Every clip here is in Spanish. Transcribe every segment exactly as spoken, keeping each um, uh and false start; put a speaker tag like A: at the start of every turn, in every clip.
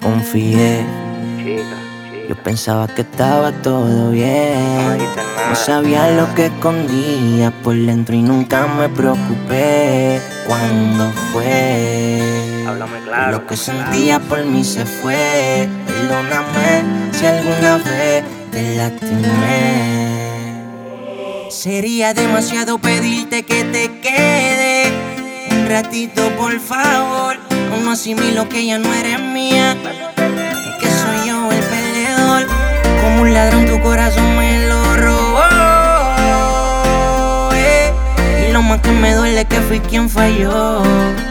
A: confié. Yo pensaba que estaba todo bien. No sabía lo que escondía por dentro y nunca me preocupé. ¿Cuándo fue?
B: Háblame claro.
A: Lo que sentía por mí se fue. Perdóname si alguna vez te lastimé. Sería demasiado pedirte que te quede un ratito, por favor. No asimilo que ya no eres mía, que soy yo el perdedor. Como un ladrón tu corazón me lo robó, eh. Y lo más que me duele es que fui quien falló.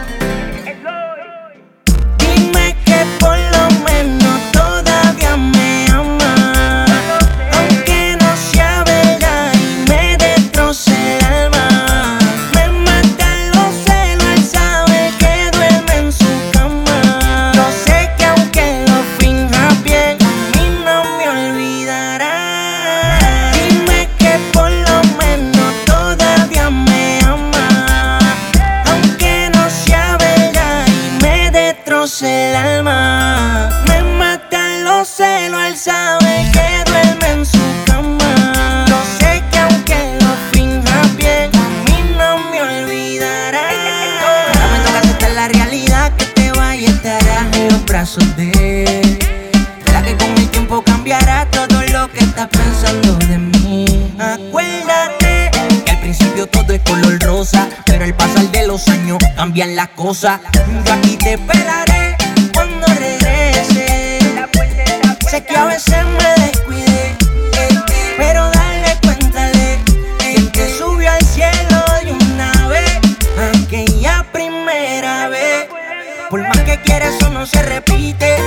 A: Dime que por lo menos todavía me amas, aunque no sea verdad y me destroce el alma. Me matan los celos, él sabe que duerme en su cama. Yo sé que aunque lo finja bien, a mí no me olvidará. Dime que por lo menos todavía me amas, aunque no sea verdad y me destroce el alma. Me matan los celos, él sabe que duerme en su cama. Yo sé que aunque lo finja bien, a mí no me olvidará. Ahora me toca aceptar la realidad, que te vaya y estarás en los brazos de él. Verá que con el tiempo cambiará todo lo que estás pensando de mí. Acuérdate que al principio todo es color rosa, pero al pasar de los años cambian las cosas. Yo aquí te esperaré cuando regrese. Sé que a veces me descuidé, eh, pero dale, cuéntale que te subió al cielo de una vez, aquella primera vez. Por más que quieras, eso no se repite.